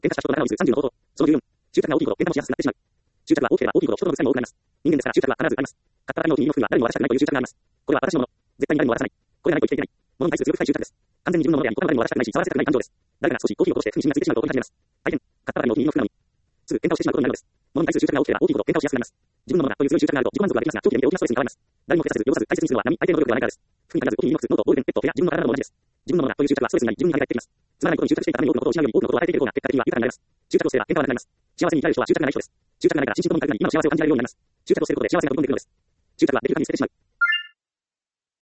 喧嘩した人の仲の率30の方法。その14、執着が大きいほど喧嘩もしやすくなってしまう。執着は大きければ大きいほど人とのぶつかりも多くなります。人間ですから執着は必ずあります。買った鏡のお気に入りの服には誰にも渡したくないという執着があります。これは私のもの。絶対に誰にも渡さない。これがないと生きていけない。物に対する強く深い執着です。完全に自分のものであり、他の誰にも渡したくないし、触らせたくない感情です。誰かが少しコーヒーをこぼして不審がついてしまうと怒り始めます。大変。買った鏡のお気に入りの服なのに。すぐ喧嘩をしてしまうことになるのです。物に対する執着が大きければ大きいほど喧嘩をしやすくなります。自分のものだという強い執着があると自己満足ができますが、長期で見て大きなストレスに変わります。誰にも手させず、汚さず大切にするのは相手の努力ではないからです。服に限らずお気に入りの靴、ノート、ボールペン、ペット、部屋、自分の体なども同じです。自分のものだという執着はストレスになり自分に跳ね返ってきます。つまらないことに執着していたために多くのことを失うように多くのことを与えている方が結果的には豊かになります。執着をすれば喧嘩はなくなります。幸せに生きられる人は執着がない人です。執着がないから心身ともに軽くなり今の幸せを感じられるようになります。執着をすることで幸せが飛び込んでくるのです。執着はできる限り捨ててしまう。